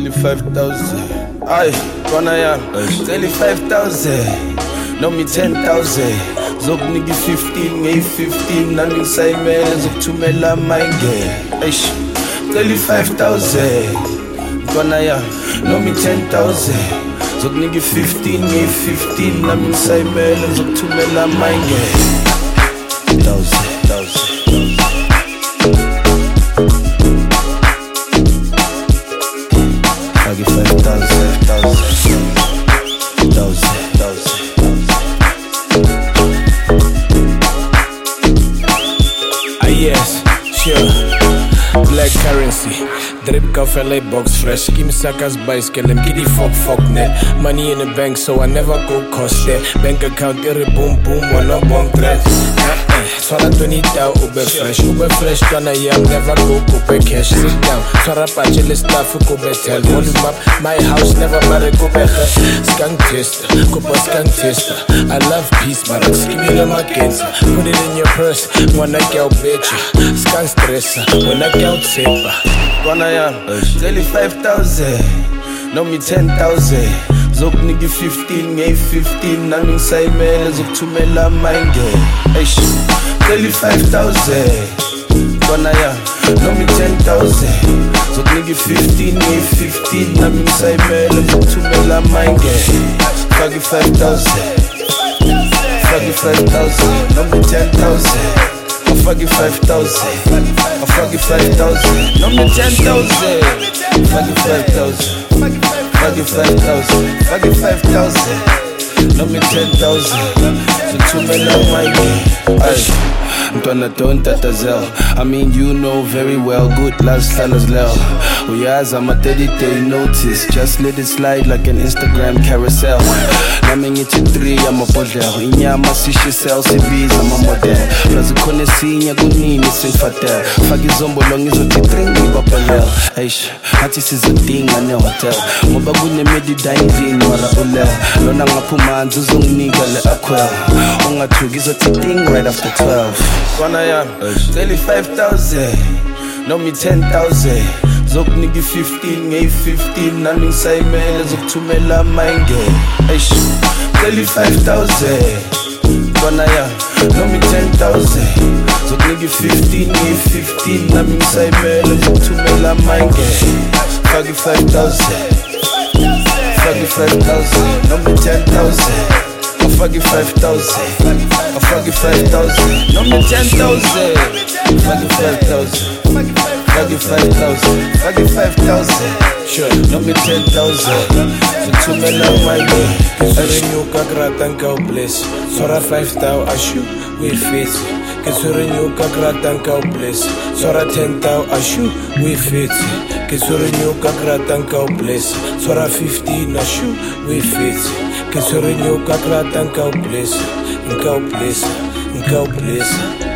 25,000. Aye, kona yami 25,000. No me 10,000. Zokunika 15 ngeyi-15 nami ngisayimele zokuthumela amangene. Eish 35,000. Kona yami no me 10,000. Zokunika 15 ngeyi-15 nami ngisayimele zokuthumela amangene. 1,000. I get 5,000. Yes, sure. Black currency, drip kafele box fresh. Kim Sakas bicycle and giddy fuck net. Money in the bank, so I never go cost it. Bank account, boom boom, one up on thread. Swara 20,000 Uber fresh, gonna yam, never go coupe cash. Sit down, swara pachele staff, coupe tell. Volume up, my house, never marry coupe. Skunk tester, coupe skunk tester. I love peace, but I'm skimming on my cancer. Put it in your purse, when I get bitch. Skunk stresser, when I get safer. Kona yam 35,000. No me 10,000. Zokunika 15 ngeyi-15 nami ngisayimele zokuthumela amangene. Eish 35,000. Kona yami no me 10,000. Zokunika 15 ngeyi-15 nami ngisayimele zokuthumela amangene. Faki 5,000. Faki 5,000. No me 10,000. I fuck it 5,000. I fuck it 5,000. No me 10,000. Fuck it 5,000. Fuck it 5,000. Fuck it 5,000. No me 10,000. So two men on my way. Aye. Ntwana don't tatazel. I mean you know very well. Good last fellas lel. We as I'm a 30-day notice. Just let it slide like an Instagram carousel. Nami ngithi 3 I'm a bodle. Inyama sisho sell CVs I'm a model. Plus ukhona sinya kunini singfatel. Faka izombolo ngizothi drink ngibaphelel. Eish, athi sizodinga nehotel. Ngoba kunemedidine dini wara ulel. Lona ngaphuma nje uzonginika le aquel. Ungathuki izothi ding right after 12. Kona yami 35,000. No me 10,000. Zokunika 15 ngeyi-15 nami ngisayimele zokuthumela amangene. Eish 35,000. Kona yami no me 10,000. Zokunika 15 ngeyi-15 nami ngisayimele zokuthumela amangene. Faki 5,000. Faki 5,000. No me 10,000. I fuck it 5,000. I fuck it 5,000. No me 10,000. Fuck it 5,000. Fuck it 5,000. Fuck it 5,000. Sure. No me 10,000. So two men on my way. Kesurenyuka kratanka bliss. Sora 5,000 ashu we fit. Kesurenyuka kratanka bliss. Sora 10,000 ashu we fit. Kesurenyuka kratanka bliss. Sora 15 ashu we fit. Kesurenyuka kratanka bliss. Nkau bliss.